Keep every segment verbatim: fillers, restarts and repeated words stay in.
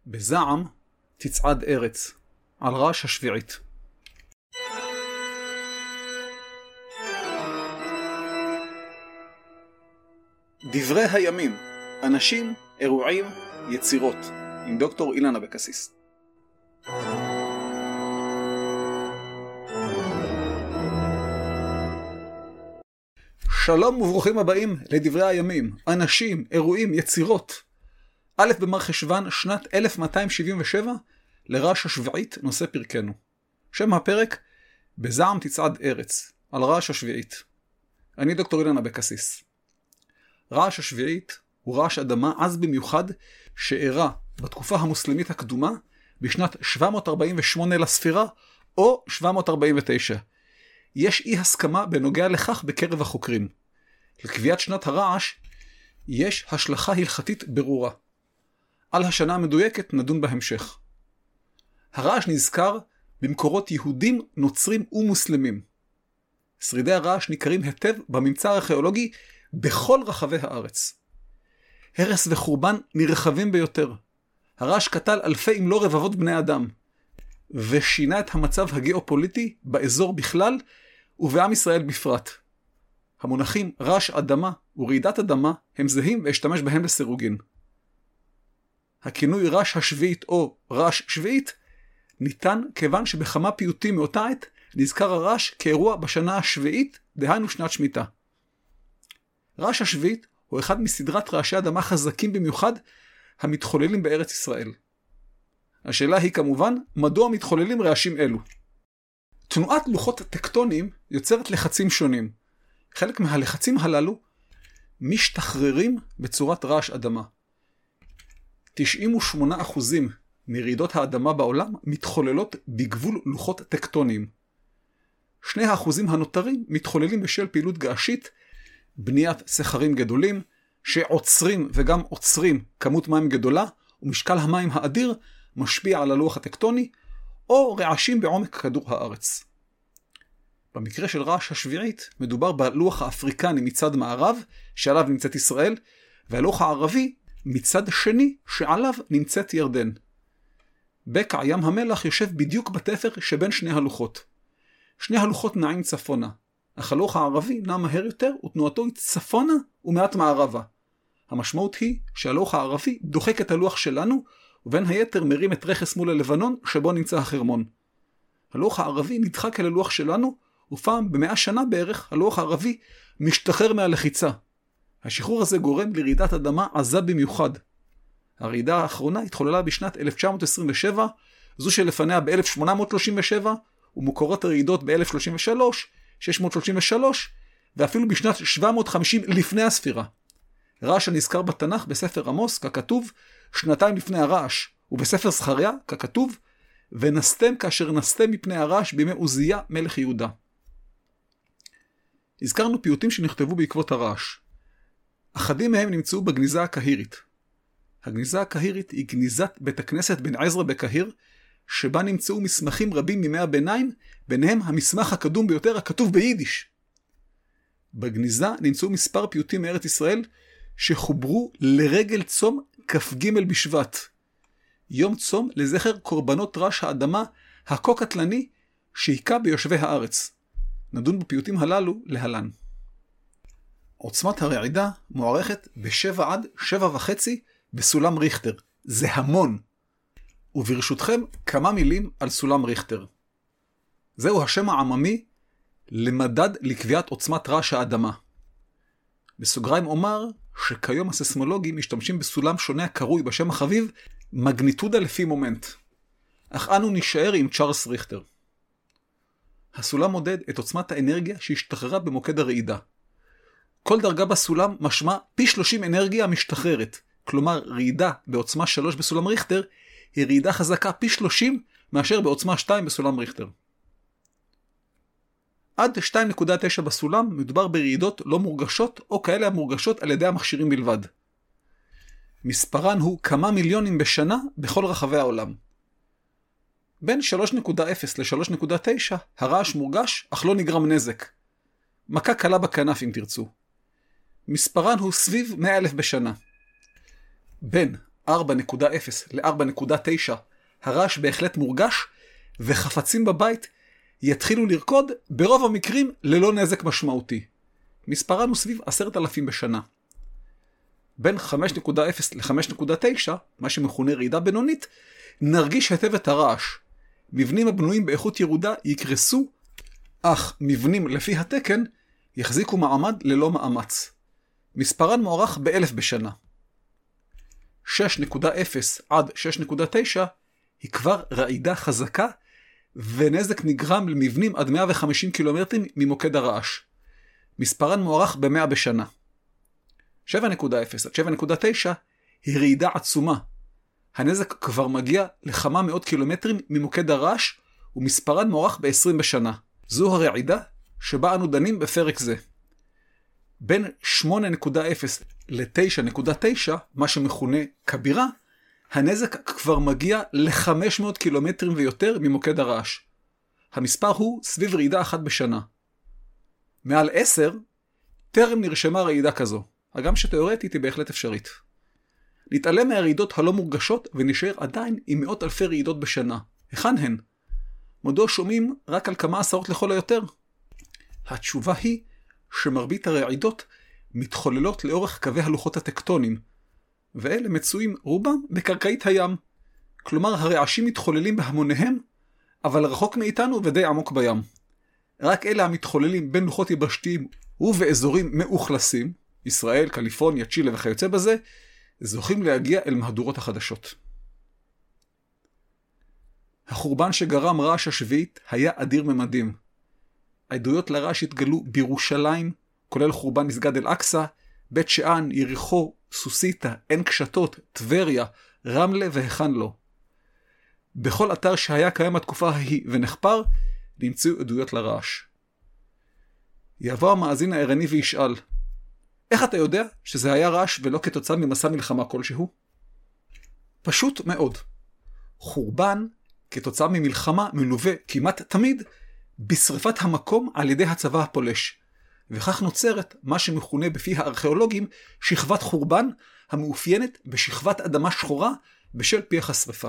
בזעם תצעד ארץ, על רעש השביעית. דברי הימים, אנשים, אירועים, יצירות, עם דוקטור אילן אבקסיס. שלום וברוכים הבאים לדברי הימים, אנשים, אירועים, יצירות. א' במר חשוון שנת אלף מאתיים שבעים ושבע, לרעש השביעית נושא פרקנו. שם הפרק, בזעם תצעד ארץ, על רעש השביעית. אני דוקטור אילן אבקסיס. רעש השביעית הוא רעש אדמה עז במיוחד שאירע בתקופה המוסלמית הקדומה בשנת שבע מאות ארבעים ושמונה לספירה או שבע מאות ארבעים ותשע. יש אי הסכמה בנוגע לכך בקרב החוקרים. לקביעת שנת הרעש יש השלכה הלכתית ברורה. על השנה המדויקת נדון בהמשך. הרעש נזכר במקורות יהודים, נוצרים ומוסלמים. שרידי הרעש ניכרים היטב בממצא הארכיאולוגי בכל רחבי הארץ. הרס וחורבן נרחבים ביותר. הרעש קטל אלפי אם לא רבבות בני אדם, ושינה את המצב הגיאופוליטי באזור בכלל ובעם ישראל בפרט. המונחים רעש אדמה ורעידת אדמה הם זהים ואשתמש בהם לסירוגין. הכינוי רעש השביעית או רעש שביעית ניתן כיוון שבכמה פיוטים מאותה עת נזכר הרעש כאירוע בשנה השביעית, דהיינו שנת שמיטה. רעש השביעית הוא אחד מסדרת רעשי אדמה חזקים במיוחד המתחוללים בארץ ישראל. השאלה היא כמובן, מדוע מתחוללים רעשים אלו? תנועת לוחות טקטוניים יוצרת לחצים שונים. חלק מהלחצים הללו משתחררים בצורת רעש אדמה. תשעים ושמונה אחוז מרעידות האדמה בעולם מתחוללות בגבול לוחות טקטוניים. שני האחוזים הנותרים מתחוללים בשל פעילות געשית, בניית סכרים גדולים, שעוצרים וגם עוצרים כמות מים גדולה, ומשקל המים האדיר משפיע על הלוח הטקטוני, או רעשים בעומק כדור הארץ. במקרה של רעש השביעית, מדובר בלוח האפריקני מצד מערב, שעליו נמצאת ישראל, והלוח הערבי מצד שני, שעליו נמצאת ירדן. בקע ים המלח יושב בדיוק בתפר שבין שני הלוחות. שני הלוחות נעים צפונה, אך הלוח הערבי נע מהר יותר ותנועתו היא צפונה ומעט מערבה. המשמעות היא שהלוח הערבי דוחק את הלוח שלנו, ובין היתר מרים את רכס מול הלבנון שבו נמצא החרמון. הלוח הערבי נדחק אל הלוח שלנו, ופעם במאה שנה בערך הלוח הערבי משתחרר מהלחיצה. השחרור הזה גורם לרעידת אדמה עזה במיוחד. הרעידה האחרונה התחוללה בשנת אלף תשע מאות עשרים ושבע, זו שלפניה ב-אלף שמונה מאות שלושים ושבע, ומקורות הרעידות ב-אלף שלושים ושלוש, שש מאות שלושים ושלוש, ואפילו בשנת שבע מאות וחמישים לפני הספירה. רעש הנזכר בתנ"ך בספר עמוס ככתוב שנתיים לפני הרעש, ובספר זכריה ככתוב ונסתם כאשר נסתם מפני הרעש בימי עוזיה מלך יהודה. הזכרנו פיוטים שנכתבו בעקבות הרעש. אחדים מהם נמצאו בגניזה הקהירית. הגניזה הקהירית היא גניזת בית הכנסת בן עזרא בקהיר, שבה נמצאו מסמכים רבים מימי הביניים, ביניהם המסמך הקדום ביותר הכתוב ביידיש. בגניזה נמצאו מספר פיוטים מארץ ישראל שחוברו לרגל צום כ"ג בשבט, יום צום לזכר קורבנות רעש האדמה הכה קטלני שהיכה ביושבי הארץ. נדון בפיוטים הללו להלן. עוצמת הרעידה מוערכת בשבע עד שבע וחצי בסולם ריכטר. זה המון. וברשותכם כמה מילים על סולם ריכטר. זהו השם העממי למדד לקביעת עוצמת רעש האדמה. בסוגריים אומר שכיום הססמולוגים משתמשים בסולם שונה הקרוי בשם החביב מגניטודה לפי מומנט. אך אנו נשאר עם צ'ארלס ריכטר. הסולם מודד את עוצמת האנרגיה שהשתחררה במוקד הרעידה. כל דרגה בסולם משמע פי שלושים אנרגיה משתחררת. כלומר, רעידה בעוצמה שלוש בסולם ריכטר היא רעידה חזקה פי שלושים מאשר בעוצמה שתיים בסולם ריכטר. עד שתיים נקודה תשע בסולם מדובר ברעידות לא מורגשות או כאלה המורגשות על ידי המכשירים בלבד. מספרן הוא כמה מיליונים בשנה בכל רחבי העולם. בין שלוש נקודה אפס ל-שלוש נקודה תשע הרעש מורגש אך לא נגרם נזק. מכה קלה בכנף אם תרצו. מספרן הוא סביב מאה אלף בשנה. בין ארבע נקודה אפס ל-ארבע נקודה תשע הרעש בהחלט מורגש, וחפצים בבית יתחילו לרקוד ברוב המקרים ללא נזק משמעותי. מספרן הוא סביב עשרת אלפים בשנה. בין חמש נקודה אפס ל-חמש נקודה תשע, מה שמכונה רעידה בינונית, נרגיש היטב את הרעש. מבנים הבנויים באיכות ירודה יקרסו, אך מבנים לפי התקן יחזיקו מעמד ללא מאמץ. מספרן מוערך באלף בשנה. שש נקודה אפס עד שש נקודה תשע היא כבר רעידה חזקה, ונזק נגרם למבנים עד מאה וחמישים קילומטרים ממוקד הרעש. מספרן מוערך ב-מאה בשנה. שבע נקודה אפס עד שבע נקודה תשע היא רעידה עצומה. הנזק כבר מגיע לכמה מאות קילומטרים ממוקד הרעש, ומספרן מוערך ב-עשרים בשנה. זו הרעידה שבה אנו דנים בפרק זה. בין שמונה נקודה אפס ל-תשע נקודה תשע, מה שמכונה כבירה, הנזק כבר מגיע ל-חמש מאות קילומטרים ויותר ממוקד הרעש. המספר הוא סביב רעידה אחת בשנה. מעל עשר, טרם נרשמה רעידה כזו, הגם שתיאורטית היא בהחלט אפשרית. נתעלם מהרעידות הלא מורגשות ונשאר עדיין עם מאות אלפי רעידות בשנה. היכן הן? מדוע שומעים רק על כמה עשרות לכל היותר? התשובה היא שמרבית הרעידות מתחוללות לאורך קווי הלוחות הטקטונים, ואלה מצויים רובם בקרקעית הים. כלומר, הרעשים מתחוללים בהמוניהם, אבל רחוק מאיתנו ודי עמוק בים. רק אלה המתחוללים בין לוחות יבשתיים ובאזורים מאוכלסים, ישראל, קליפורניה, צ'ילה וכיוצא בזה, זוכים להגיע אל מהדורות החדשות. החורבן שגרם רעש השביעית היה אדיר ממדים. העדויות לרעש התגלו בירושלים, כולל חורבן מסגד אל-אקצא, בית שאן, יריחו, סוסיתה, עין קשתות, טבריה, רמלה והיכן לא. בכל אתר שהיה קיים התקופה ההיא ונחפר, נמצאו עדויות לרעש. יבוא המאזין הערני וישאל, איך אתה יודע שזה היה רעש ולא כתוצאה ממסע מלחמה כלשהו? פשוט מאוד. חורבן כתוצאה ממלחמה מלווה כמעט תמיד בשריפת המקום על ידי הצבא הפולש. וכך נוצרת מה שמכונה בפי הארכיאולוגים שכבת חורבן, המאופיינת בשכבת אדמה שחורה בשל פיח השריפה.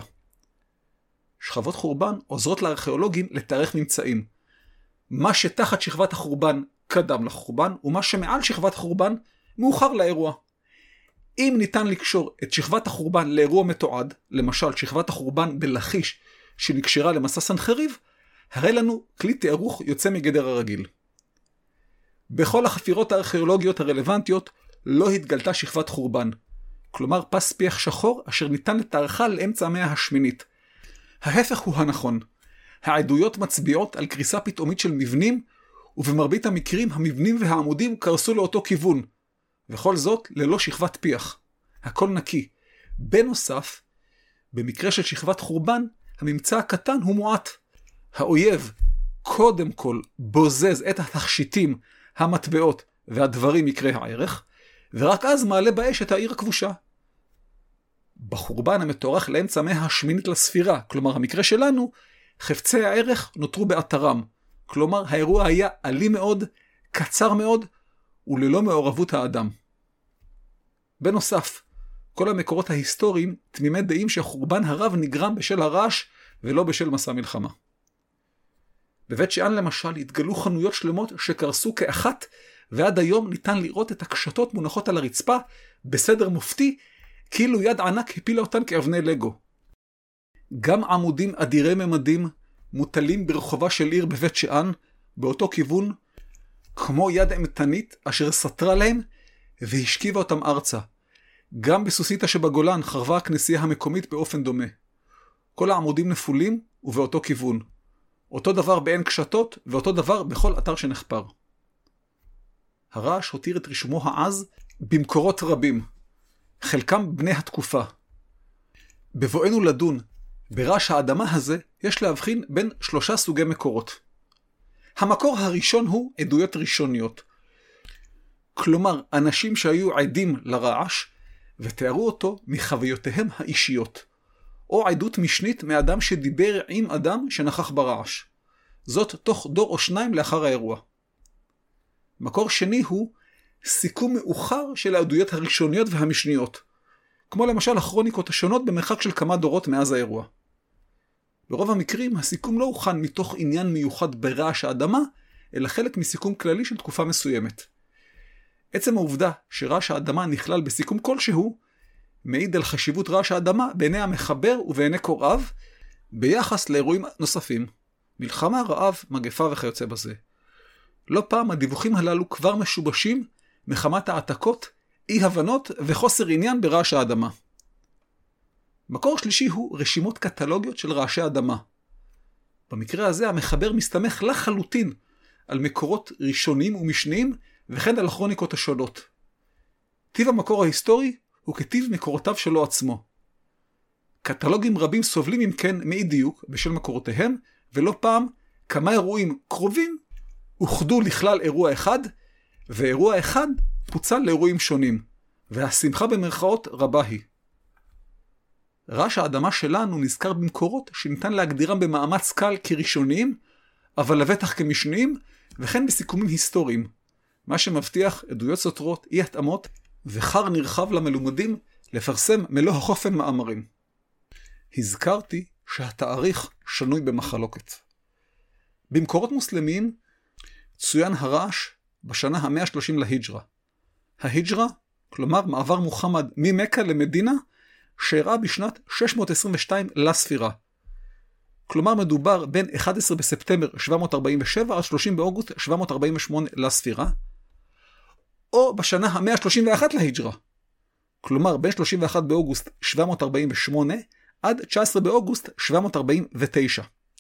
שכבות חורבן עוזרות לארכיאולוגים לתארך ממצאים. מה שתחת שכבת החורבן קדם לחורבן, ומה שמעל שכבת החורבן מאוחר לאירוע. אם ניתן לקשור את שכבת החורבן לאירוע מתועד, למשל שכבת החורבן בלחיש שנקשרה למסע סנחריב, הרי לנו כלי תארוך יוצא מגדר הרגיל. בכל החפירות הארכיאולוגיות הרלוונטיות לא התגלתה שכבת חורבן, כלומר פס פיח שחור אשר ניתן לתארכה לאמצע המאה השמינית. ההפך הוא הנכון. העדויות מצביעות על קריסה פתאומית של מבנים, ובמרבית המקרים המבנים והעמודים קרסו לאותו כיוון, וכל זאת ללא שכבת פיח. הכל נקי. בנוסף, במקרה של שכבת חורבן, הממצא הקטן הוא מועט. האויב קודם כל בוזז את התכשיטים, המטבעות והדברים יקרי הערך, ורק אז מעלה באש את העיר הכבושה. בחורבן המתוארך לאמצע המאה השמינית לספירה, כלומר המקרה שלנו, חפצי הערך נותרו באתרם. כלומר האירוע היה אלים מאוד, קצר מאוד, וללא מעורבות האדם. בנוסף, כל המקורות ההיסטוריים תמימי דעים שהחורבן הרב נגרם בשל הרעש ולא בשל מסע מלחמה. בבית שאן למשל התגלו חנויות שלמות שקרסו כאחת, ועד היום ניתן לראות את הקשתות מונחות על הרצפה בסדר מופתי, כאילו יד ענק הפילה אותן כאבני לגו. גם עמודים אדירי ממדים מוטלים ברחובה של עיר בבית שאן, באותו כיוון, כמו יד אימתנית אשר סתרה להם והשכיבה אותם ארצה. גם בסוסיתה שבגולן חרבה הכנסייה המקומית באופן דומה. כל העמודים נפולים ובאותו כיוון. אותו דבר בעין קשתות ואותו דבר בכל אתר שנחפר. הרעש הותיר את רשומו העז במקורות רבים, חלקם בני התקופה. בבואנו לדון ברעש האדמה הזה יש להבחין בין שלושה סוגי מקורות. המקור הראשון הוא עדויות ראשוניות. כלומר, אנשים שהיו עדים לרעש ותיארו אותו מחוויותיהם האישיות. או עדות משנית מאדם שדיבר עם אדם שנכח ברעש. זאת תוך דור או שניים לאחר האירוע. מקור שני הוא סיכום מאוחר של העדויות הראשוניות והמשניות. כמו למשל הכרוניקות השונות במרחק של כמה דורות מאז האירוע. ברוב המקרים הסיכום לא הוכן מתוך עניין מיוחד ברעש האדמה, אלא חלק מסיכום כללי של תקופה מסוימת. עצם העובדה שרעש האדמה נכלל בסיכום כלשהו, מעיד על חשיבות רעש האדמה בעיני המחבר ובעיני קוראיו, ביחס לאירועים נוספים, מלחמה, רעב, מגפה וכיוצא בזה. לא פעם הדיווחים הללו כבר משובשים מחמת העתקות, אי-הבנות וחוסר עניין ברעש האדמה. מקור שלישי הוא רשימות קטלוגיות של רעשי אדמה. במקרה הזה המחבר מסתמך לחלוטין על מקורות ראשוניים ומשניים וכן על הכרוניקות השונות. טיב המקור ההיסטורי הוא כטיב מקורותיו שלו עצמו. קטלוגים רבים סובלים אם כן מאי דיוק בשל מקורותיהם, ולא פעם כמה אירועים קרובים הוחדו לכלל אירוע אחד, ואירוע אחד פוצל לאירועים שונים, והשמחה במרכאות רבה היא. רעש האדמה שלנו נזכר במקורות שניתן להגדירם במאמץ קל כראשוניים, אבל לבטח כמשניים, וכן בסיכומים היסטוריים, מה שמבטיח עדויות סותרות, אי התאמות, וחר נרחב למלומדים לפרסם מלוא החופן מאמרים. הזכרתי שהתאריך שנוי במחלוקת. במקורות מוסלמיים צוין הרעש בשנה ה-מאה ושלושים להיג'רה. ההיג'רה, כלומר מעבר מוחמד ממכה למדינה, שאירע בשנת שש מאות עשרים ושתיים לספירה. כלומר מדובר בין אחד עשר בספטמבר שבע מאות ארבעים ושבע עד שלושים באוגוסט שבע מאות ארבעים ושמונה לספירה, או בשנה ה-מאה שלושים ואחת להיג'רה. כלומר בין שלושים ואחד באוגוסט שבע מאות ארבעים ושמונה עד תשעה עשר באוגוסט שבע מאות ארבעים ותשע.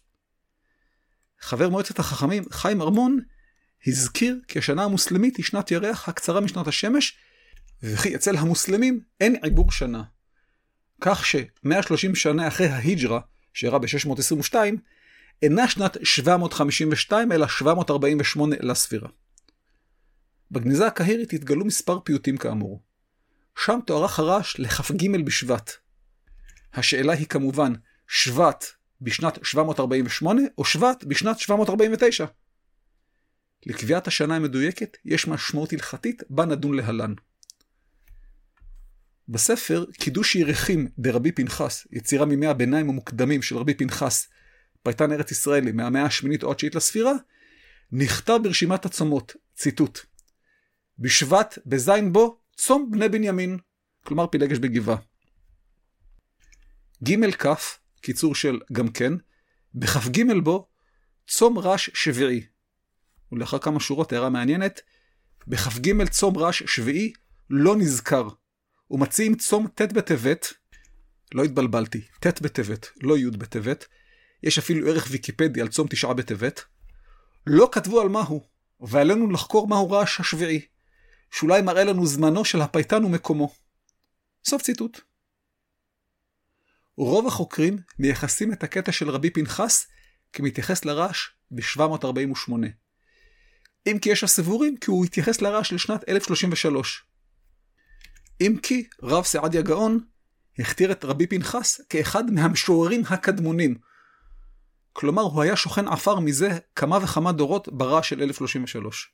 חבר מועצת החכמים חיים ארמון הזכיר כי השנה המוסלמית היא שנת ירח הקצרה משנת השמש, וכי אצל המוסלמים אין עיבור שנה. כך ש-מאה ושלושים שנה אחרי ההיג'רה, שאירע ב-שש מאות עשרים ושתיים, אינה שנת שבע מאות חמישים ושתיים, אלא שבע מאות ארבעים ושמונה לספירה. בגניזה הקהירית התגלו מספר פיוטים כאמור. שם תוארך הרעש לכ"ג בשבט. השאלה היא כמובן, שבט בשנת שבע מאות ארבעים ושמונה או שבט בשנת שבע מאות ארבעים ותשע? לקביעת השנה המדויקת יש משמעות הלכתית בה נדון להלן. בספר קידוש ירחים דרבי פנחס, יצירה מימי הביניים המוקדמים של רבי פנחס, פייטן ארץ ישראלי מהמאה השמינית או התשיעית לספירה, נכתב ברשימת הצומות, ציטוט: בשבט בזין בו צום בני בנימין, כלומר פילגש בגבעה. ג' כף, קיצור של גם כן, בכ"ג בו צום רש שביעי. ולאחר כמה שורות הערה מעניינת, בכ"ג צום רש שביעי לא נזכר, ומציעים צום ת' בטבת, לא התבלבלתי, ת' בטבת, לא י' בטבת, יש אפילו ערך ויקיפדי על צום תשעה בטבת, לא כתבו על מהו, ועלינו לחקור מהו רעש השביעי, שאולי מראה לנו זמנו של הפייטן ומקומו. סוף ציטוט. רוב החוקרים מייחסים את הקטע של רבי פנחס כמתייחס לרעש ב-שבע מאות ארבעים ושמונה. אם כי יש הסבורים כי הוא התייחס לרעש לשנת אלף שלושים ושלוש. אם כי רב סעדיה גאון הכתיר את רבי פנחס כאחד מהמשוררים הקדמונים. כלומר הוא היה שוכן עפר מזה כמה וכמה דורות ברעש של אלף שלושים ושלוש.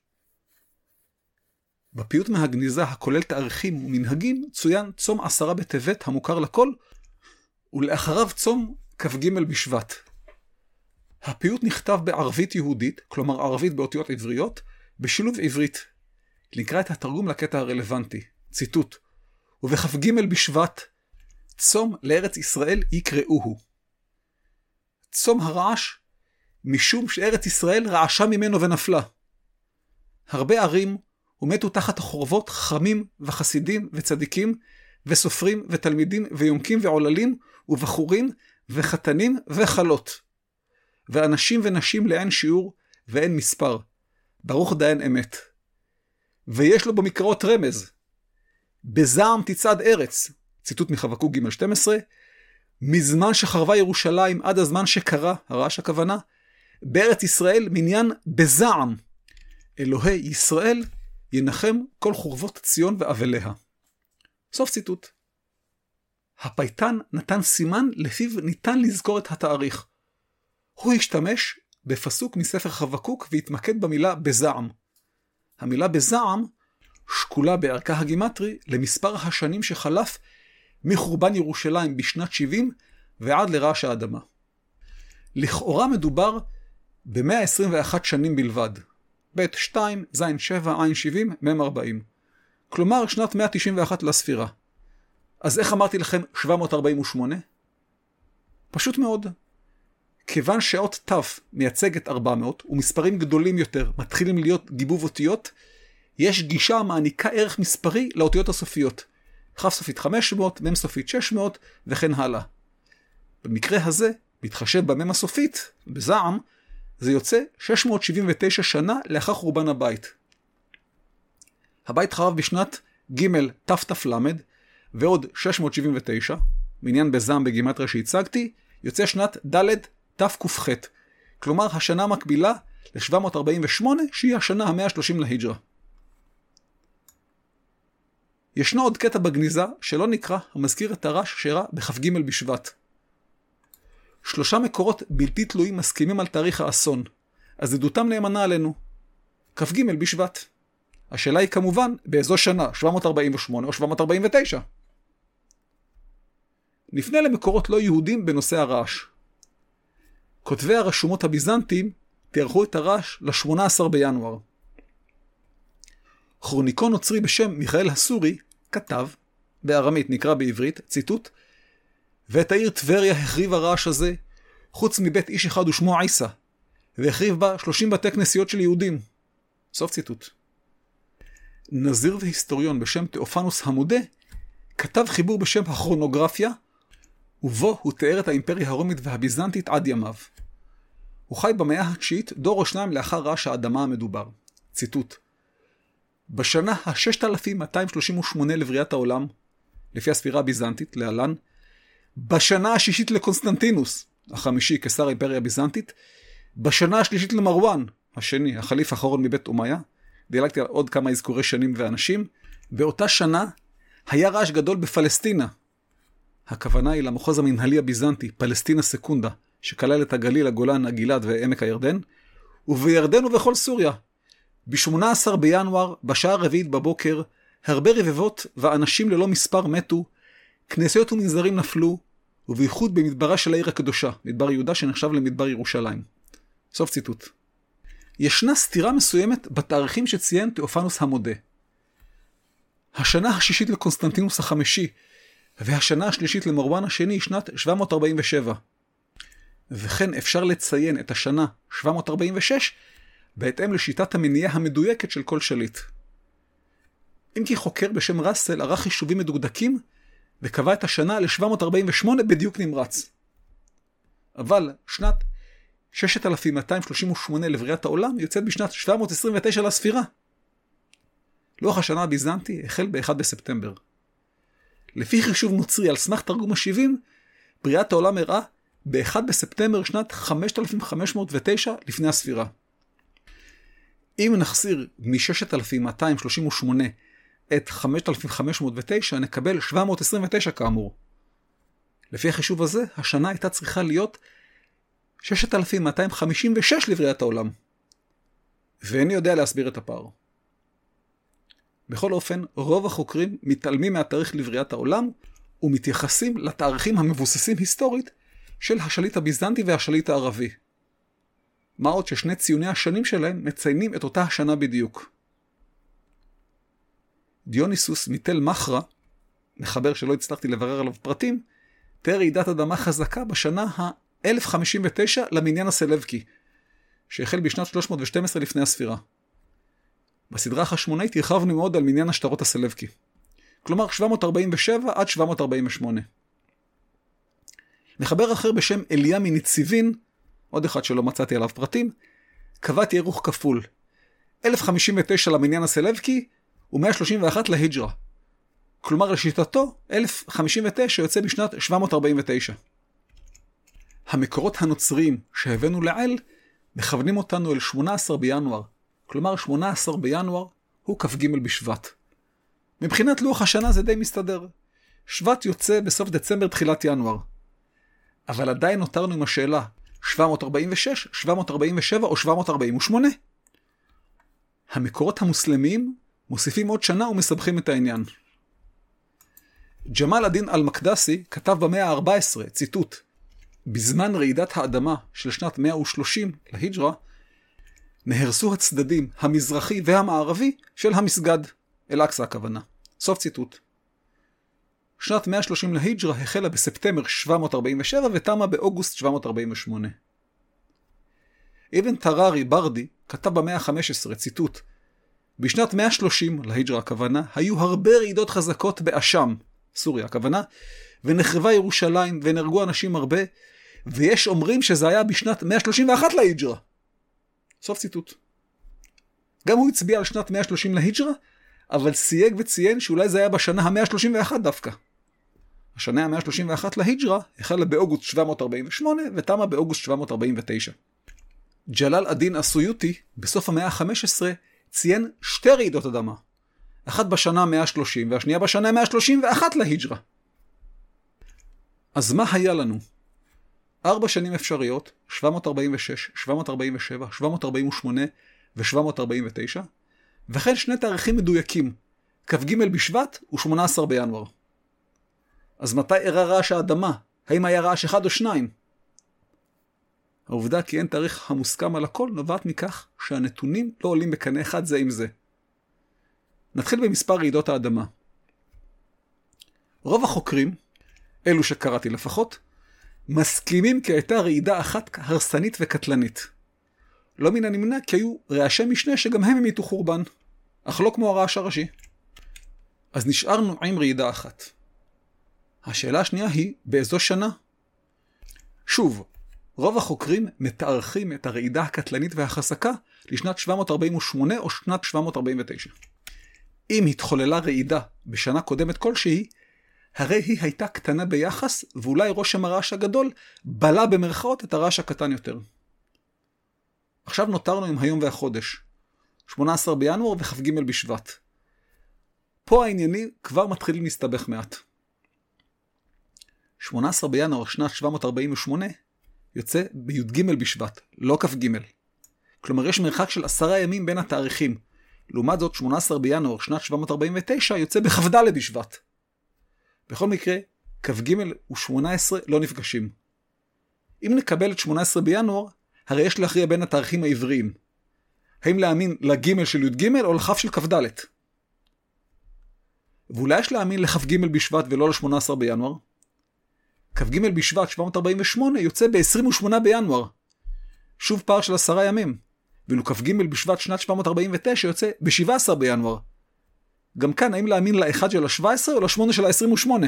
בפיוט מהגניזה הכולל תאריכים ומנהגים צוין צום עשרה בטבת המוכר לכל, ולאחריו צום כ"ג בשבט. הפיוט נכתב בערבית יהודית, כלומר ערבית באותיות עבריות, בשילוב עברית. נקרא את התרגום לקטע הרלוונטי. ציטוט: ובכ"ג בשבט צום לארץ ישראל יקראוהו. צום הרעש משום שארץ ישראל רעשה ממנו ונפלה. הרבה ערים ומתו תחת החורבות חכמים וחסידים וצדיקים וסופרים ותלמידים ויומקים ועוללים ובחורים וחתנים וחלות. ואנשים ונשים לאין שיעור ואין מספר. ברוך דיין אמת. ויש לו במקראות רמז. בזעם תצעד ארץ. ציטוט מחבקוק ג' שתים עשרה. מזמן שחרבה ירושלים עד הזמן שקרה, הרעש הכוונה, בארץ ישראל מניין בזעם. אלוהי ישראל ינחם כל חורבות ציון ואבליה. סוף ציטוט. הפייטן נתן סימן לפיו ניתן לזכור את התאריך. הוא השתמש בפסוק מספר חבקוק והתמקד במילה בזעם. המילה בזעם שקולה בערכה הגימטרי למספר השנים שחלף מחורבן ירושלים בשנת שבעים ועד לרעש האדמה. לכאורה מדובר ב-מאה עשרים ואחת שנים בלבד. ב' שתיים, ז' שבע, ע' שבעים, מ' ארבעים. כלומר שנת מאה תשעים ואחת לספירה. אז איך אמרתי לכם שבע מאות ארבעים ושמונה? פשוט מאוד. כיוון שאות ת' מייצג את ארבע מאות ומספרים גדולים יותר מתחילים להיות גיבוב אותיות, יש גישה המעניקה ערך מספרי לאותיות הסופיות. כ' סופית חמש מאות, מ' סופית שש מאות וכן הלאה. במקרה הזה, בהתחשב במ' הסופית, בזעם, זה יוצא שש מאות שבעים ותשע שנה לאחר חורבן הבית. הבית חרב בשנת ג' תת"ל ועוד שש מאות שבעים ותשע, מעניין בזעם בגימטריה שהצגתי, יוצא שנת ד' תק"ח, כלומר השנה המקבילה ל-שבע מאות ארבעים ושמונה, שהיא השנה ה-מאה ושלושים להיג'רה. ישנו עוד קטע בגניזה שלא נקרא המזכיר את הרש שאירע בכ"ג בשבט. שלושה מקורות בלתי תלויים מסכימים על תאריך האסון, אז עדותם נאמנה עלינו. כ"ג בשבט. השאלה היא כמובן באיזו שנה, שבע מאות ארבעים ושמונה או שבע מאות ארבעים ותשע. נפנה למקורות לא יהודים בנושא הרעש. כותבי הרשומות הביזנטיים תארכו את הרעש ל-שמונה עשר בינואר. כרוניקון נוצרי בשם מיכאל הסורי כתב, בארמית נקרא בעברית, ציטוט, ואת העיר טבריה החריב הרעש הזה, חוץ מבית איש אחד ושמו עיסא, והחריב בה שלושים בתי כנסיות של יהודים. סוף ציטוט. נזיר והיסטוריון בשם תאופנוס המודה, כתב חיבור בשם הכרונוגרפיה, ובו הוא תיאר את האימפריה הרומית והביזנטית עד ימיו. הוא חי במאה התשיעית, דור או שניים לאחר רעש האדמה המדובר. ציטוט. בשנה ה-ששת אלפים מאתיים שלושים ושמונה לבריאת העולם, לפי הספירה הביזנטית, להלן, בשנה השישית לקונסטנטינוס, החמישי כשר האימפריה הביזנטית, בשנה השלישית למרואן, השני, החליף האחרון מבית אומיה, דילגתי על עוד כמה אזכורי שנים ואנשים, באותה שנה היה רעש גדול בפלסטינה. הכוונה היא למחוז המנהלי הביזנטי, פלסטינה סקונדה, שכלל את הגליל, הגולן, הגלעד ועמק הירדן, ובירדן ובכל סוריה. ב-שמונה עשר בינואר, בשעה הרביעית בבוקר, הרבה רבבות ואנשים ללא מספר מתו, כנסיות ומנזרים נפלו, ובייחוד במדברה של העיר הקדושה, מדבר יהודה שנחשב למדבר ירושלים. סוף ציטוט. ישנה סתירה מסוימת בתאריכים שציין תאופנוס המודה. השנה השישית לקונסטנטינוס החמישי, והשנה השלישית למרואן השני היא שנת שבע מאות ארבעים ושבע. וכן אפשר לציין את השנה שבע מאות ארבעים ושש, בהתאם לשיטת המניעה המדויקת של כל שליט. אם כי חוקר בשם ראסל ערך חישובים מדוקדקים, וקבע את השנה ל-שבע מאות ארבעים ושמונה בדיוק נמרץ. אבל שנת ששת אלפים מאתיים שלושים ושמונה לבריאת העולם יוצאת בשנת שבע מאות עשרים ותשע לספירה. לוח השנה הביזנטי החל ב-אחד בספטמבר. לפי חישוב נוצרי על סמך תרגום ה-שבעים, בריאת העולם אירעה ב-אחד בספטמבר שנת חמשת אלפים חמש מאות ותשע לפני הספירה. אם נחסיר מ-ששת אלפים מאתיים שלושים ושמונה את חמשת אלפים חמש מאות ותשע, נקבל שבע מאות עשרים ותשע כאמור. לפי החישוב הזה, השנה הייתה צריכה להיות ששת אלפים מאתיים חמישים ושש לבריאת העולם. ואיני יודע להסביר את הפער. בכל אופן, רוב החוקרים מתעלמים מהתאריך לבריאת העולם, ומתייחסים לתאריכים המבוססים היסטורית של השליט הביזנטי והשליט הערבי. מה עוד ששני ציוני השנים שלהם מציינים את אותה השנה בדיוק. דיוניסוס מתל מחרה, מחבר שלא הצלחתי לברר עליו פרטים, תיאר רעידת אדמה חזקה בשנה ה-אלף חמישים ותשע למניין הסלבקי, שהחל בשנת שלוש מאות ושתים עשרה לפני הספירה. בסדרה החשמונאית הרחבנו מאוד על מניין השטרות הסלבקי. כלומר שבע מאות ארבעים ושבע עד שבע מאות ארבעים ושמונה. מחבר אחר בשם אליה מנציבין, עוד אחד שלא מצאתי עליו פרטים, קבע תארוך כפול. אלף חמישים ותשע למניין הסלבקי ו-מאה שלושים ואחת להיג'רה. כלומר לשיטתו, אלף חמישים ותשע יוצא בשנת שבע מאות ארבעים ותשע. המקורות הנוצריים שהבאנו לעיל מכוונים אותנו אל שמונה עשר בינואר. כלומר שמונה עשר בינואר הוא כ"ג בשבט. מבחינת לוח השנה זה די מסתדר. שבט יוצא בסוף דצמבר תחילת ינואר. אבל עדיין נותרנו עם השאלה שבע מאות ארבעים ושש, שבע מאות ארבעים ושבע או שבע מאות ארבעים ושמונה. המקורות המוסלמיים מוסיפים עוד שנה ומסבכים את העניין. ג'מאל א-דין אל-מקדסי כתב במאה ה-ארבע עשרה, ציטוט, בזמן רעידת האדמה של שנת מאה ושלושים להיג'רה, נהרסו הצדדים המזרחי והמערבי של המסגד, אל-אקצא הכוונה. סוף ציטוט. שנת מאה ושלושים להיג'רה החלה בספטמבר שבע מאות ארבעים ושבע ותמה באוגוסט שבע מאות ארבעים ושמונה. אבן טרארי ברדי כתב במאה ה-חמש עשרה, ציטוט, בשנת מאה ושלושים להיג'רה הכוונה, היו הרבה רעידות חזקות באשם, סוריה הכוונה, ונחרבה ירושלים ונהרגו אנשים הרבה, ויש אומרים שזה היה בשנת מאה שלושים ואחת להיג'רה. סוף ציטוט. גם הוא הצביע על שנת מאה ושלושים להיג'רה, אבל סייג וציין שאולי זה היה בשנה ה-מאה שלושים ואחת דווקא. השנה ה-מאה שלושים ואחת להיג'רה החלה באוגוסט שבע מאות ארבעים ושמונה ותמה באוגוסט שבע מאות ארבעים ותשע. ג'לאל א-דין א-סויוטי בסוף המאה ה-חמש עשרה ציין שתי רעידות אדמה. אחת בשנה מאה שלושים והשנייה בשנה מאה שלושים ואחת להיג'רה. אז מה היה לנו? ארבע שנים אפשריות, שבע מאות ארבעים ושש, שבע מאות ארבעים ושבע, שבע מאות ארבעים ושמונה ו-שבע מאות ארבעים ותשע, וכן שני תאריכים מדויקים, כ"ג בשבט ו-שמונה עשר בינואר. אז מתי אירע רעש האדמה? האם היה רעש אחד או שניים? העובדה כי אין תאריך המוסכם על הכל נובעת מכך שהנתונים לא עולים בקנה אחד זה עם זה. נתחיל במספר רעידות האדמה. רוב החוקרים, אלו שקראתי לפחות, מסכימים כי הייתה רעידה אחת הרסנית וקטלנית. לא מן הנמנע כי היו רעשי משנה שגם הם המיתו חורבן, אך לא כמו הרעש הראשי. אז נשארנו עם רעידה אחת. השאלה השנייה היא, באיזו שנה? שוב, רוב החוקרים מתארכים את הרעידה הקטלנית והחזקה לשנת שבע מאות ארבעים ושמונה או שנת שבע מאות ארבעים ותשע. אם התחוללה רעידה בשנה קודמת כלשהי, הרי היא הייתה קטנה ביחס, ואולי רושם הרעש הגדול בלה במרכאות את הרעש הקטן יותר. עכשיו נותרנו עם היום והחודש, שמונה עשר בינואר וכ"ג בשבט. פה הענייני כבר מתחילים להסתבך מעט. שמונה עשר בינואר שנת שבע מאות ארבעים ושמונה יוצא בי"ג בשבט, לא כ"ג. כלומר יש מרחק של עשרה ימים בין התאריכים. לעומת זאת שמונה עשר בינואר שנת שבע מאות ארבעים ותשע יוצא בכ"ד בשבט. בכל מקרה, כ"ג ו-שמונה עשרה לא נפגשים. אם נקבל את שמונה עשרה בינואר, הרי יש להכריע בין התאריכים העבריים. האם להאמין לג' של י"ג או לכ' של כ"ד? ואולי יש להאמין לכ"ג בשבט ולא ל-שמונה עשר בינואר? כ"ג בשבט שבע מאות ארבעים ושמונה יוצא ב-עשרים ושמונה בינואר. שוב פער של עשרה ימים. ואילו כ"ג בשבט שנת שבע מאות ארבעים ותשע יוצא ב-שבעה עשר בינואר. גם כאן, האם להאמין ל-אחד של ה-שבע עשרה או ל-שמונה של ה-עשרים ושמונה?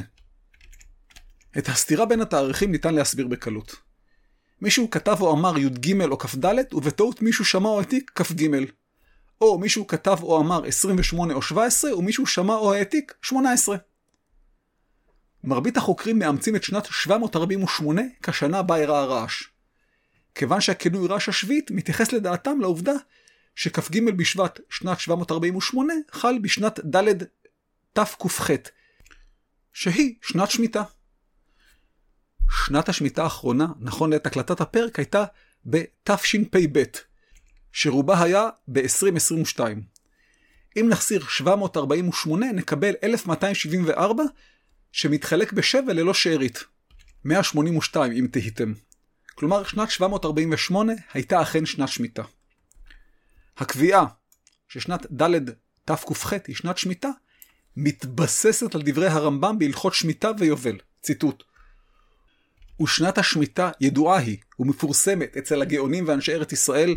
את הסתירה בין התאריכים ניתן להסביר בקלות. מישהו כתב או אמר י"ג או כ"ד, ובטעות מישהו שמע או העתיק כ"ג. או מישהו כתב או אמר עשרים ושמונה או שבע עשרה, ומישהו שמע או העתיק שמונה עשרה. מרבית החוקרים מאמצים את שנת שבע מאות ארבעים ושמונה כשנה בה אירע הרעש. כיוון שהכינוי רעש השביעית מתייחס לדעתם לעובדה שכ"ג בשבט שנת שבע מאות ארבעים ושמונה חל בשנת ד' תק"ח, שהיא שנת שמיטה. שנת השמיטה האחרונה, נכון לעת הקלטת הפרק, הייתה בתשפ"ב, שרובה היה ב-עשרים עשרים ושתיים. אם נחסיר שבע מאות ארבעים ושמונה, נקבל אלף מאתיים שבעים וארבע, שמתחלק בשבע ללא שארית. מאה שמונים ושתיים אם תהיתם. כלומר, שנת שבע מאות ארבעים ושמונה הייתה אכן שנת שמיטה. הקביעה ששנת ד' תק"ח היא שנת שמיטה, מתבססת על דברי הרמב"ם בהלכות שמיטה ויובל. ציטוט: ושנת השמיטה ידועה היא ומפורסמת אצל הגאונים ואנשי ארץ ישראל,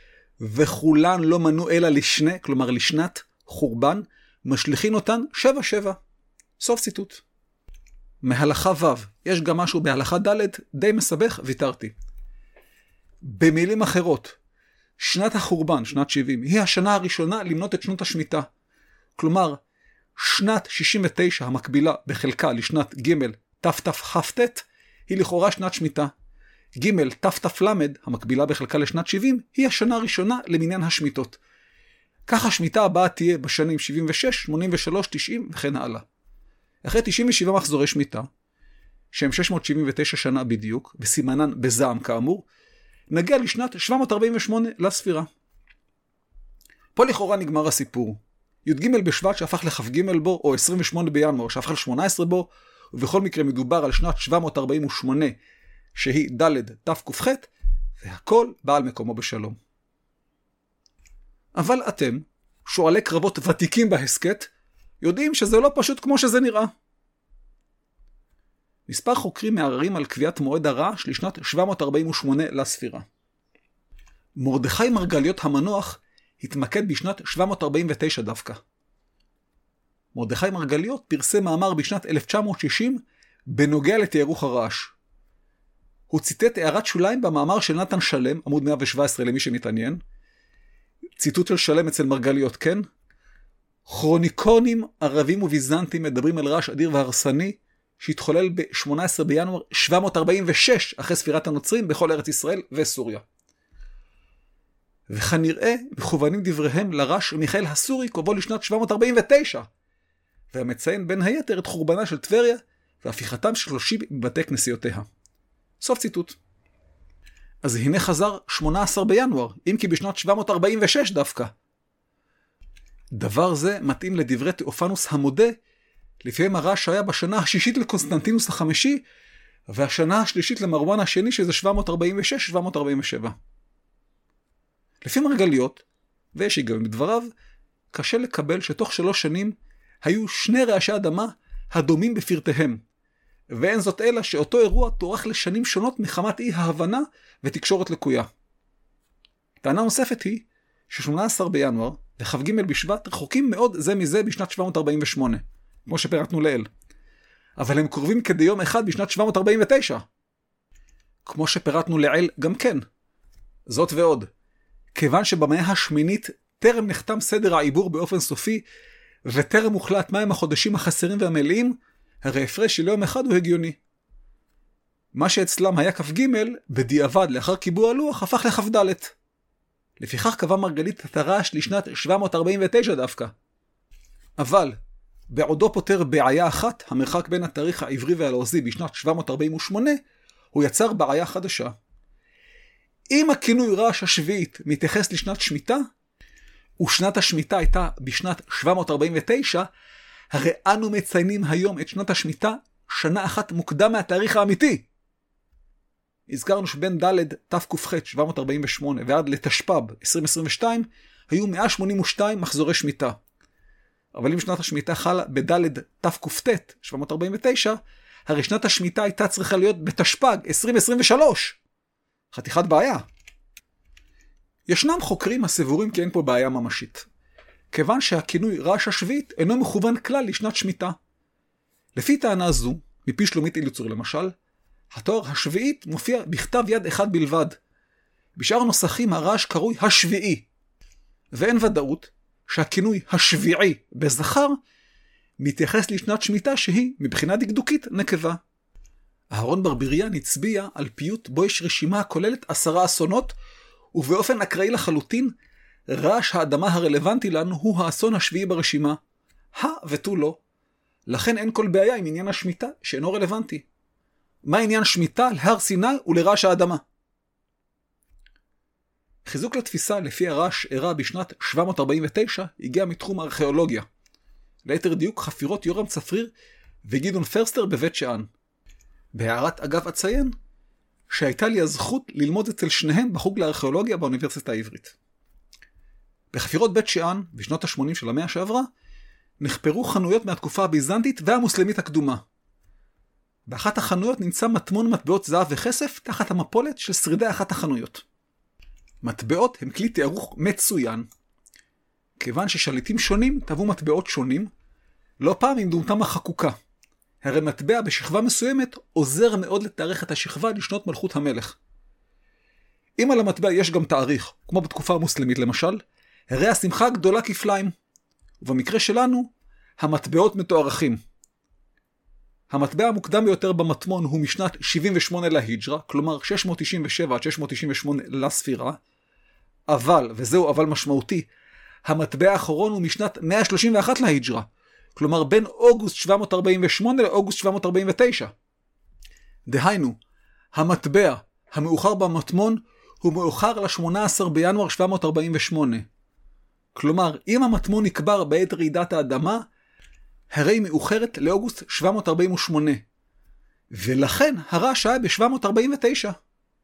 וכולן לא מנו אלא לשנה, כלומר לשנת חורבן, משליחין אותן שבע שבע. סוף ציטוט. מהלכה ו', יש גם משהו בהלכה ד' די מסבך, ויתרתי. במילים אחרות, שנת החורבן, שנת שבעים, היא השנה הראשונה למנות את שנות השמיטה. כלומר, שנת שישים ותשע המקבילה בחלקה לשנת ג' תתכ"ט, היא לכאורה שנת שמיטה. ג' תת"ל המקבילה בחלקה לשנת שבעים, היא השנה הראשונה למניין השמיטות. כך השמיטה הבאה תהיה בשנים שבעים ושש, שמונים ושלוש, תשעים וכן הלאה. אחרי תשעים ושבע מחזורי שמיטה, שהם שש מאות שבעים ותשע שנה בדיוק, וסימנן בזעם כאמור, נגיע לשנת שבע מאות ארבעים ושמונה לספירה. פה לכאורה נגמר הסיפור. י"ג בשבט שהפך לכ"ג בו, או עשרים ושמונה בינואר שהפך ל-שמונה עשרה בו, ובכל מקרה מדובר על שנת שבע מאות ארבעים ושמונה, שהיא ד' תק"ח, והכל בא על מקומו בשלום. אבל אתם, שואלי קרבות ותיקים בהסקט, יודעים שזה לא פשוט כמו שזה נראה. מספר חוקרים מערערים על קביעת מועד הרעש לשנת שבע מאות ארבעים ושמונה לספירה. מרדכי מרגליות המנוח התמקד בשנת שבע מאות ארבעים ותשע דווקא. מרדכי מרגליות פרסם מאמר בשנת אלף תשע מאות שישים בנוגע לתיארוך הרעש. הוא ציטט הערת שוליים במאמר של נתן שלם, עמוד מאה ושבע עשרה למי שמתעניין. ציטוט של שלם אצל מרגליות, כן? כרוניקונים ערבים וביזנטים מדברים על רעש אדיר והרסני, שהתחולל ב-שמונה עשרה בינואר שבע מאות ארבעים ושש אחרי ספירת הנוצרים בכל ארץ ישראל וסוריה. וכנראה מכוונים דבריהם לרש מיכאל הסורי קובו לשנת שבע מאות ארבעים ותשע, והמציין בין היתר את חורבנה של טבריה והפיכתם של שלושים מבתי כנסיותיה. סוף ציטוט. אז הנה חזר שמונה עשר בינואר, אם כי בשנת שבע מאות ארבעים ושש דווקא. דבר זה מתאים לדברי תאופנוס המודה, לפיהם הרעש היה בשנה השישית לקונסטנטינוס החמישי, והשנה השלישית למרואן השני שזה שבע מאות ארבעים ושש שבע מאות ארבעים ושבע. לפי מרגליות, ויש היגיון בדבריו, קשה לקבל שתוך שלוש שנים היו שני רעשי אדמה הדומים בפרטיהם, ואין זאת אלא שאותו אירוע תוארך לשנים שונות מחמת אי ההבנה ותקשורת לקויה. טענה נוספת היא ש-שמונה עשר בינואר וכ"ג בשבט רחוקים מאוד זה מזה בשנת שבע מאות ארבעים ושמונה, כמו שפירטנו לעיל. אבל הם קרובים כדי יום אחד בשנת שבע מאות ארבעים ותשע. כמו שפירטנו לעיל גם כן. זאת ועוד. כיוון שבמאה השמינית טרם נחתם סדר העיבור באופן סופי, וטרם הוחלט מהם החודשים החסרים והמלאים, הרי הפרש של יום אחד הוא הגיוני. מה שאצלם היה כ"ג, בדיעבד לאחר קיבוע הלוח, הפך לכ"ד. לפיכך קבע מרגלית את הרעש לשנת שבע מאות ארבעים ותשע דווקא. אבל, בעודו פותר בעיה אחת, המרחק בין התאריך העברי והלועזי בשנת שבע מאות ארבעים ושמונה, הוא יצר בעיה חדשה. אם הכינוי רעש השביעית מתייחס לשנת שמיטה, ושנת השמיטה הייתה בשנת שבע מאות ארבעים ותשע, הרי אנו מציינים היום את שנת השמיטה שנה אחת מוקדם מהתאריך האמיתי. הזכרנו שבין ד' תק"ח שבע מאות ארבעים ושמונה ועד לתשפ"ב עשרים עשרים ושתיים היו מאה שמונים ושתיים מחזורי שמיטה. אבל אם שנת השמיטה חלה בד' תק"ט שבע מאות ארבעים ותשע, הרי שנת השמיטה הייתה צריכה להיות בתשפ"ג עשרים עשרים ושלוש. חתיכת בעיה. ישנם חוקרים הסבורים כי אין פה בעיה ממשית, כיוון שהכינוי רעש השביעית אינו מכוון כלל לשנת שמיטה. לפי טענה זו, מפי שלומית אילוצור למשל, התואר השביעית מופיע בכתב יד אחד בלבד. בשאר נוסחים הרעש קרוי השביעי, ואין ודאות שהכינוי השביעי בזכר מתייחס לשנת שמיטה שהיא מבחינה דקדוקית נקבה. אהרון ברבריאן הצביע על פיוט בו יש רשימה הכוללת עשרה אסונות, ובאופן אקראי לחלוטין, רעש האדמה הרלוונטי לנו הוא האסון השביעי ברשימה. ה ותו לא. לכן אין כל בעיה עם עניין השמיטה שאינו רלוונטי. מה עניין שמיטה להר סיני ולרעש האדמה? חיזוק לתפיסה לפי הרעש אירע בשנת שבע מאות ארבעים ותשע הגיע מתחום הארכיאולוגיה. ליתר דיוק חפירות יורם צפריר וגדעון פרסטר בבית שאן. בהערת אגב אציין שהייתה לי הזכות ללמוד אצל שניהם בחוג לארכיאולוגיה באוניברסיטה העברית. בחפירות בית שאן, בשנות ה-שמונים של המאה שעברה, נחפרו חנויות מהתקופה הביזנטית והמוסלמית הקדומה. באחת החנויות נמצא מטמון מטבעות זהב וכסף תחת המפולת של שרידי אחת החנויות. מטבעות הם כלי תיארוך מצוין. כיוון ששליטים שונים טבעו מטבעות שונים, לא פעם עם דמותם החקוקה. הרי מטבע בשכבה מסוימת עוזר מאוד לתארך את השכבה לשנות מלכות המלך. אם על המטבע יש גם תאריך, כמו בתקופה המוסלמית למשל, הרי השמחה גדולה כפליים. ובמקרה שלנו, המטבעות מתוארכים. המטבע המוקדם ביותר במטמון הוא משנת שבעים ושמונה להיג'רה, כלומר שש מאות תשעים ושבע עד שש מאות תשעים ושמונה לספירה, אבל, וזהו אבל משמעותי, המטבע האחרון הוא משנת מאה שלושים ואחת להיג'רה, כלומר בין אוגוסט שבע מאות ארבעים ושמונה לאוגוסט שבע מאות ארבעים ותשע. דהיינו, המטבע המאוחר במטמון הוא מאוחר ל-שמונה עשר בינואר שבע מאות ארבעים ושמונה. כלומר, אם המטמון נקבר בעת רעידת האדמה, הרי מאוחרת לאוגוסט שבע מאות ארבעים ושמונה, ולכן הרעש היה ב-שבע מאות ארבעים ותשע.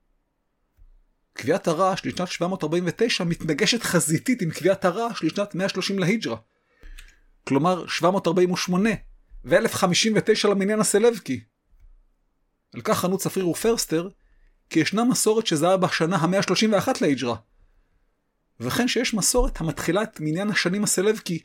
קביעת הרעש לשנת שבע מאות ארבעים ותשע מתנגשת חזיתית עם קביעת הרעש לשנת מאה ושלושים להיג'רה. כלומר, שבע מאות ארבעים ושמונה ו-אלף חמישים ותשע למניין הסלבקי. על כך ענו צפריר ופרסטר, כי ישנה מסורת שזה היה בשנה ה-מאה שלושים ואחת להיג'רה. וכן שיש מסורת המתחילה את מניין השנים הסלבקי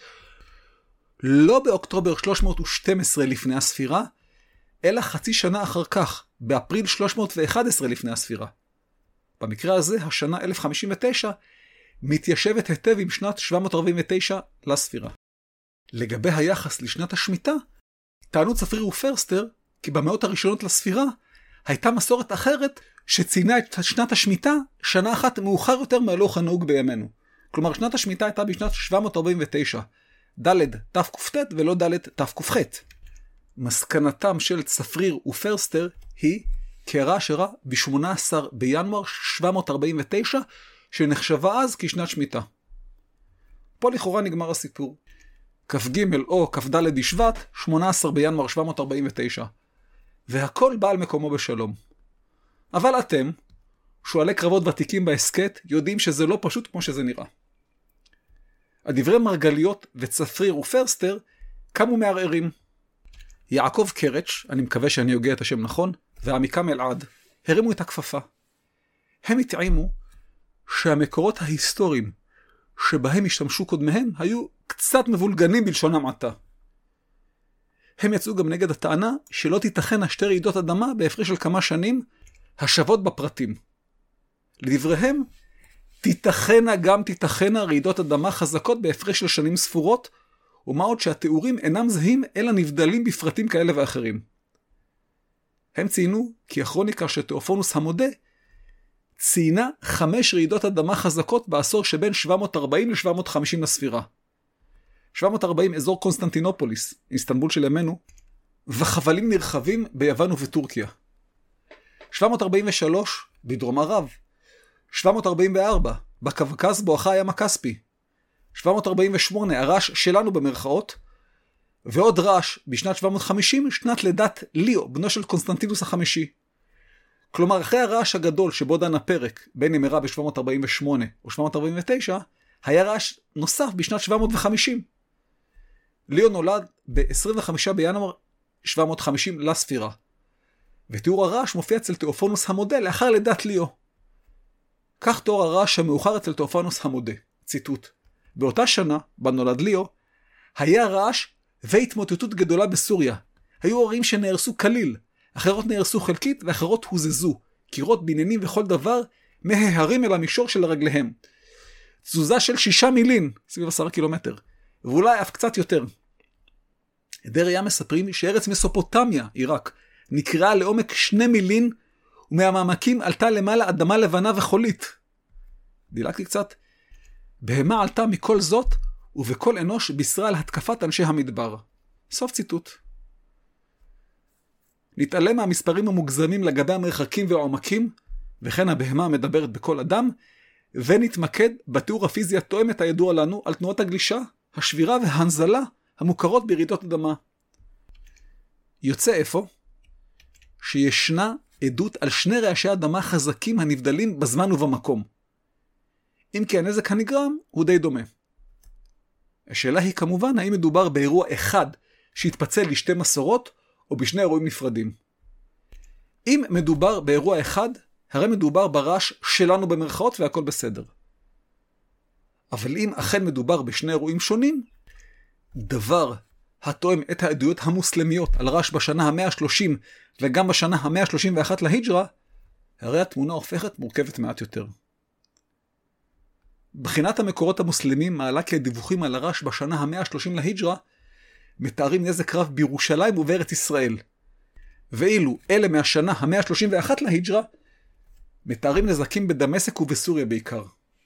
לא באוקטובר שלוש מאות ושתים עשרה לפני הספירה, אלא חצי שנה אחר כך, באפריל שלוש מאות ואחת עשרה לפני הספירה. במקרה הזה, השנה אלף חמישים ותשע מתיישבת היטב עם שנת שבע מאות ארבעים ותשע לספירה. לגבי היחס לשנת השמיטה, טענו צפריר ופרסטר, כי במאות הראשונות לספירה, הייתה מסורת אחרת שציינה את שנת השמיטה שנה אחת מאוחר יותר מהלוח הנהוג בימינו. כלומר, שנת השמיטה הייתה בשנת שבע מאות ארבעים ותשע, ד' תק"ט ולא ד' תק"ח. מסקנתם של צפריר ופרסטר היא כי הרעש אירע ב-שמונה עשר בינואר שבע מאות ארבעים ותשע, שנחשבה אז כשנת שמיטה. פה לכאורה נגמר הסיפור. כ"ג או כ"ד בשבט, שמונה עשר בינואר שבע מאות ארבעים ותשע. והכל בא על מקומו בשלום. אבל אתם, שואלי קרבות ותיקים בהסקט, יודעים שזה לא פשוט כמו שזה נראה. הדברי מרגליות וצפריר ופרסטר קמו מערערים. יעקב קרץ', אני מקווה שאני יוגע את השם נכון, ועמיקם אלעד, הרימו את הכפפה. הם התעימו שהמקורות ההיסטוריים שבהם השתמשו קודמיהם היו קצת מבולגנים בלשון המעטה. הם יצאו גם נגד הטענה שלא תיתכן שתי רעידות אדמה בהפרש של כמה שנים השוות בפרטים. לדבריהם, תיתכנה גם תיתכנה רעידות אדמה חזקות בהפרש של שנים ספורות, ומה עוד שהתיאורים אינם זהים אלא נבדלים בפרטים כאלה ואחרים. הם ציינו כי הכרוניקה של תאופונוס המודה ציינה חמש רעידות אדמה חזקות בעשור שבין שבע מאות ארבעים ל-שבע מאות וחמישים לספירה. שבע מאות ארבעים אזור קונסטנטינופוליס, איסטנבול של ימינו, וחבלים נרחבים ביוון ובטורקיה. שבע מאות ארבעים ושלוש בדרום ערב. שבע מאות ארבעים וארבע בקווקז בואכה הים הכספי. שבע מאות ארבעים ושמונה הרעש שלנו במרכאות, ועוד רעש בשנת שבע מאות וחמישים, שנת לידת ליאו, בנו של קונסטנטינוס החמישי. כלומר, אחרי הרעש הגדול שבו דן הפרק, בין אם אירע ב-שבע מאות ארבעים ושמונה או שבע מאות ארבעים ותשע, היה רעש נוסף בשנת שבע מאות וחמישים. ליאו נולד ב-עשרים וחמישה בינואר שבע מאות וחמישים לספירה. ותיאור הרעש מופיע אצל תאופונוס המודה לאחר לידת ליאו. כך תיאור הרעש המאוחר אצל תאופונוס המודה. ציטוט: באותה שנה, בה נולד ליאו, היה רעש והתמוטטות גדולה בסוריה. היו ערים שנהרסו כליל, אחרות נהרסו חלקית ואחרות הוזזו, קירות, בניינים וכל דבר מההרים אל המישור של רגליהם. תזוזה של שישה מילים, סביב עשרה קילומטר, ואולי אף קצת יותר. עדי ראייה מספרים שארץ מסופוטמיה, עיראק, נקראה לעומק שני מילין, ומהמעמקים עלתה למעלה אדמה לבנה וחולית. דילגתי קצת. בהמה עלתה מכל זאת, ובכל אנוש בישרה על התקפת אנשי המדבר. סוף ציטוט. נתעלם מהמספרים המוגזמים לגבי המרחקים והעומקים, וכן הבהמה מדברת בכל אדם, ונתמקד בתיאור הפיזי התואם את הידוע לנו על תנועות הגלישה, השבירה וההנזלה המוכרות ברעידות אדמה. יוצא איפה? שישנה עדות על שני רעשי אדמה חזקים הנבדלים בזמן ובמקום. אם כי הנזק הנגרם הוא די דומה. השאלה היא כמובן האם מדובר באירוע אחד שהתפצל לשתי מסורות או בשני אירועים נפרדים. אם מדובר באירוע אחד, הרי מדובר ברעש שלנו במרכאות והכל בסדר. אבל אם אכן מדובר בשני אירועים שונים, דבר התואם את העדויות המוסלמיות על רעש בשנה ה-מאה ה-שלושים וגם בשנה ה-מאה ה-שלושים ואחת להיג'רה, הרי התמונה הופכת מורכבת מעט יותר. בחינת המקורות המוסלמים מעלה כי הדיווחים על הרעש בשנה ה-מאה ה-שלושים להיג'רה מתארים נזק רב בירושלים ובארץ ישראל. ואילו אלה מהשנה ה-מאה ה-שלושים ואחת להיג'רה מתארים נזקים בדמשק ובסוריה בעיקר.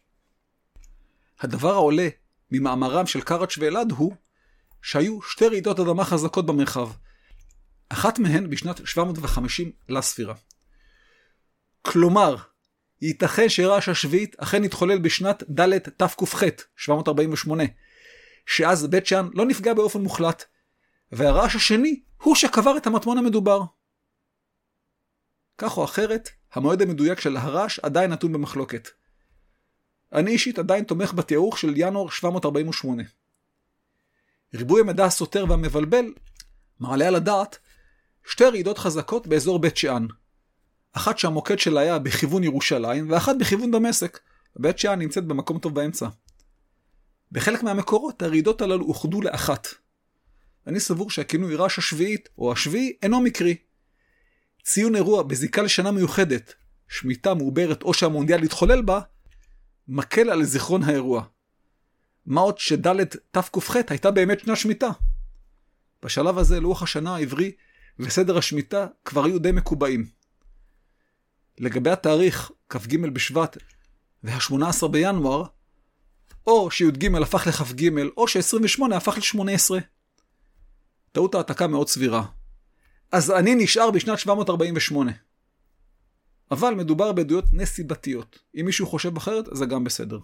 הדבר העולה ממאמרם של קרץ' ואלעד הוא שהיו שתי רעידות אדמה חזקות במרחב. אחת מהן בשנת שבע מאות וחמישים לספירה. כלומר, ייתכן שרעש השביעית אכן התחולל בשנת ד' תק"ח, שבע מאות ארבעים ושמונה, שאז בית שאן לא נפגע באופן מוחלט, והרעש השני הוא שקבר את המטמון המדובר. כך או אחרת, המועד המדויק של הרעש עדיין נתון במחלוקת. אני אישית עדיין תומך בתיאור של ינואר שבע מאות ארבעים ושמונה. ריבוי המידע הסותר והמבלבל מעלה על הדעת שתי רעידות חזקות באזור בית שאן. אחת שהמוקד שלה היה בכיוון ירושלים, ואחת בכיוון דמשק. בית שאן נמצאת במקום טוב באמצע. בחלק מהמקורות הרעידות הללו אוחדו לאחת. אני סבור שהכינוי רעש השביעית או השביעי אינו מקרי. ציון אירוע בזיקה לשנה מיוחדת, שמיטה מעוברת או שהמונדיאל התחולל בה, מקל על זיכרון האירוע. מה עוד שד' תק"ח הייתה באמת שנה שמיטה. בשלב הזה לוח השנה העברי וסדר השמיטה כבר היו די מקובעים. לגבי התאריך כ"ג בשבט וה-שמונה עשר בינואר, או שי"ג הפך לכ"ג או ש-עשרים ושמונה הפך ל-שמונה עשרה. טעות העתקה מאוד סבירה. אז אני נשאר בשנת שבע מאות ארבעים ושמונה. אבל מדובר בעדויות נסיבתיות. אם מישהו חושב אחרת, זה גם בסדר.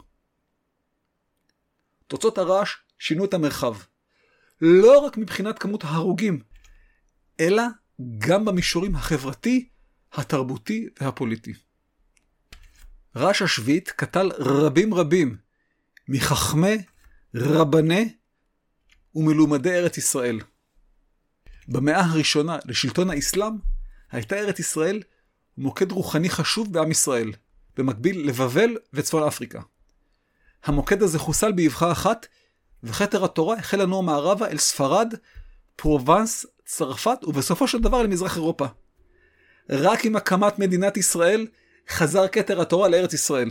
תוצאות הרעש שינו את המרחב. לא רק מבחינת כמות ההרוגים, אלא גם במישורים החברתי, התרבותי והפוליטי. רעש השביעית קטל רבים רבים מחכמי, רבני ומלומדי ארץ ישראל. במאה הראשונה לשלטון האסלאם הייתה ארץ ישראל מוקד רוחני חשוב בעם ישראל, במקביל לבבל וצפון אפריקה. המוקד הזה חוסל באבחה אחת, וכתר התורה החל לנוע מערבה אל ספרד, פרובנס, צרפת ובסופו של דבר למזרח אירופה. רק עם הקמת מדינת ישראל חזר כתר התורה לארץ ישראל.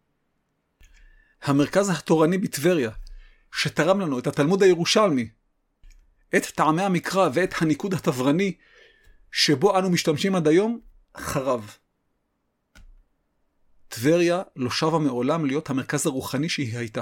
המרכז התורני בטבריה, שתרם לנו את התלמוד הירושלמי, את טעמי המקרא ואת הניקוד התברני, שבו אנו משתמשים עד היום, חרב. טבריה לא שבה מעולם להיות המרכז הרוחני שהיא הייתה.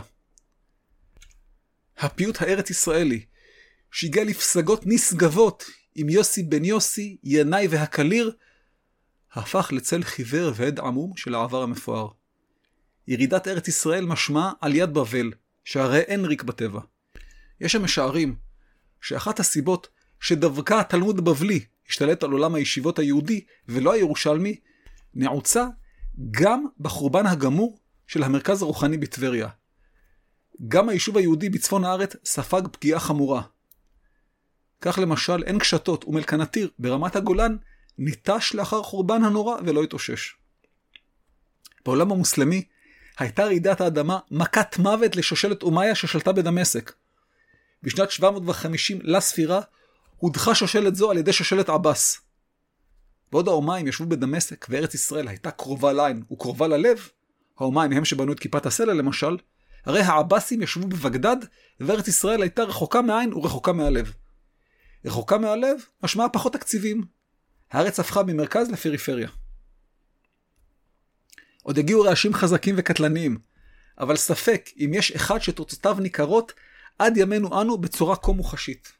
הפיוט הארץ ישראלי, שהגיע לפסגות נשגבות עם יוסי בן יוסי, ינאי והקליר, הפך לצל חיוור ועד עמום של העבר המפואר. ירידת ארץ ישראל משמעה על יד בבל, שהרי אין ריק בטבע. יש המשערים שאחת הסיבות שדווקא התלמוד הבבלי השתלט על עולם הישיבות היהודי ולא הירושלמי, נעוצה גם בחורבן הגמור של המרכז הרוחני בטבריה. גם היישוב היהודי בצפון הארץ ספג פגיעה חמורה. כך למשל עין קשתות ומלכנתיר ברמת הגולן ניטש לאחר חורבן הנורא ולא התאושש. בעולם המוסלמי הייתה רעידת האדמה מכת מוות לשושלת אומיה ששלטה בדמשק. בשנת שבע מאות וחמישים לספירה הודחה שושלת זו על ידי שושלת עבאס. בעוד האומיים ישבו בדמשק וארץ ישראל הייתה קרובה לעין וקרובה ללב, האומיים הם שבנו את כיפת הסלע למשל, הרי העבאסים ישבו בבגדד וארץ ישראל הייתה רחוקה מהעין ורחוקה מהלב. רחוקה מהלב משמעה פחות תקציבים. הארץ הפכה ממרכז לפריפריה. עוד הגיעו רעשים חזקים וקטלניים, אבל ספק אם יש אחד שתוצאותיו ניכרות עד ימינו אנו בצורה כה מוחשית.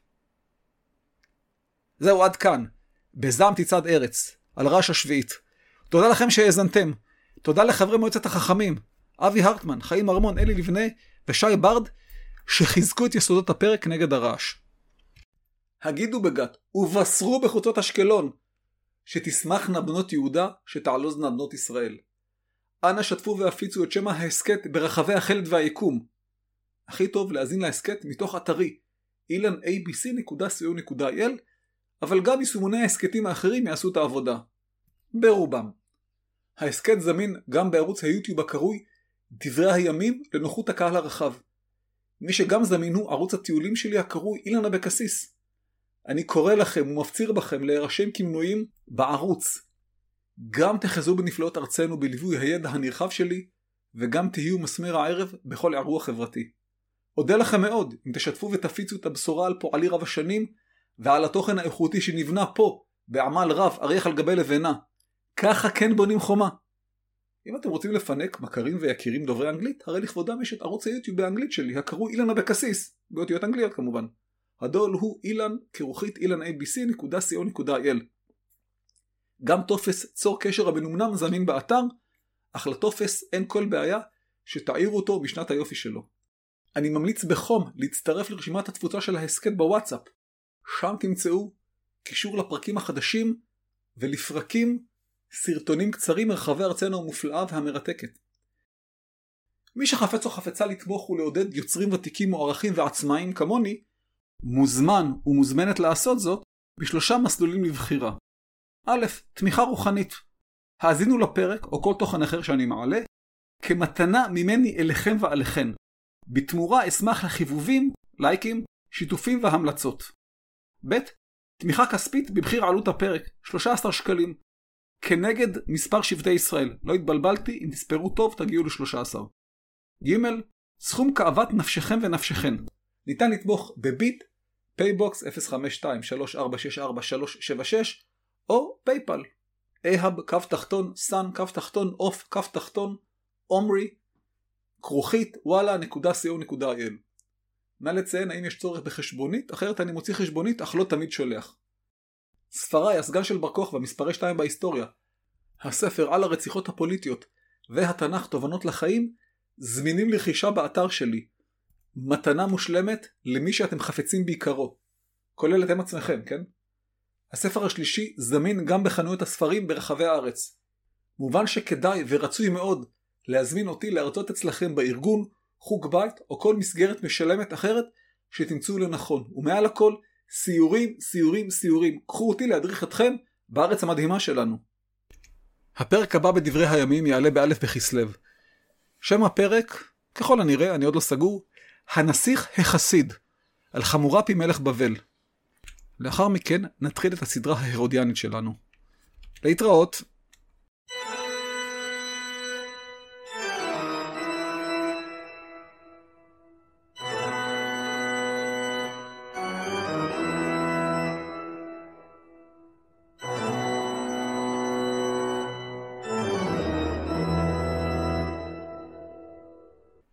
זהו עד כאן, בזעם תצעד ארץ, על רעש השביעית. תודה לכם שהאזנתם. תודה לחברי מועצת החכמים, אבי הרטמן, חיים ארמון, אלי לבנה ושי ברד, שחיזקו את יסודות הפרק נגד הרעש. הגידו בגת ובשרו בחוצות אשקלון, שתשמחנה בנות יהודה, שתעלוזנה בנות ישראל. אנא שתפו והפיצו את שם ההסקט ברחבי החלד והיקום. הכי טוב להזין להסקט מתוך אתרי אילן איי בי סי נקודה סי או נקודה איי אל, אבל גם יישומוני ההסקטים האחרים יעשו את העבודה. ברובם. ההסקט זמין גם בערוץ היוטיוב הקרוי דברי הימים לנוחות הקהל הרחב. מי שגם זמין הוא ערוץ הטיולים שלי הקרוי אילן אבקסיס. אני קורא לכם ומפציר בכם להירשם כמנויים בערוץ. גם תחזו בנפלאות ארצנו בליווי הידע הנרחב שלי, וגם תהיו מסמר הערב בכל אירוע חברתי. אודה לכם מאוד אם תשתפו ותפיצו את הבשורה על פועלי רב השנים, ועל התוכן האיכותי שנבנה פה, בעמל רב אריח על גבי לבנה. ככה כן בונים חומה. אם אתם רוצים לפנק מכרים ויקירים דוברי אנגלית, הרי לכבודם יש את ערוץ היוטיוב באנגלית שלי, הקרוי אילן אבקסיס, באותיות אנגליות כמובן. הדול הוא אילן כרוכית אילן איי בי סי נקודה סי או נקודה איי אל. גם טופס צור קשר המנומנם זמין באתר, אך לטופס אין כל בעיה שתעירו אותו משנת היופי שלו. אני ממליץ בחום להצטרף לרשימת התפוצה של ההסקט בוואטסאפ. שם תמצאו קישור לפרקים החדשים ולפרקים סרטונים קצרים מרחבי ארצנו המופלאה והמרתקת. מי שחפץ או חפצה לתמוך ולעודד יוצרים ותיקים מוערכים ועצמאיים כמוני, מוזמן ומוזמנת לעשות זאת בשלושה מסלולים לבחירה. א', תמיכה רוחנית. האזינו לפרק או כל תוכן אחר שאני מעלה, כמתנה ממני אליכם ועליכן. בתמורה אשמח לחיבובים, לייקים, שיתופים והמלצות. ב', תמיכה כספית במחיר עלות הפרק, שלושה עשר שקלים. כנגד מספר שבטי ישראל. לא התבלבלתי, אם תספרו טוב תגיעו ל-שלושה עשר. ג', סכום כאוות נפשכם ונפשכן. ניתן לתמוך בביט, פייבוקס אפס חמש שתיים שלוש ארבע שש ארבע שלוש שבע שש או פייפל. אהב קו תחתון, סן קו תחתון, אוף קו תחתון, אומרי, כרוכית, וואלה נקודה סי או נקודה איי אל. נא לציין האם יש צורך בחשבונית, אחרת אני מוציא חשבונית אך לא תמיד שולח. ספריי, הסגן של בר כוכבא, מספרי שתיים בהיסטוריה, הספר על הרציחות הפוליטיות והתנ"ך תובנות לחיים, זמינים לרכישה באתר שלי. מתנה מושלמת למי שאתם חפצים בעיקרו. כולל אתם עצמכם, כן? הספר השלישי זמין גם בחנויות הספרים ברחבי הארץ. מובן שכדאי ורצוי מאוד להזמין אותי להרצות אצלכם בארגון, חוג בית או כל מסגרת משלמת אחרת שתמצאו לנכון. ומעל הכל, סיורים, סיורים, סיורים. קחו אותי להדריך אתכם בארץ המדהימה שלנו. הפרק הבא בדברי הימים יעלה באלף בכסלו. שם הפרק, ככל הנראה, אני עוד לא סגור, הנסיך החסיד, על חמורפי מלך בבל. לאחר מכן נתחיל את הסדרה ההרודיאנית שלנו. להתראות.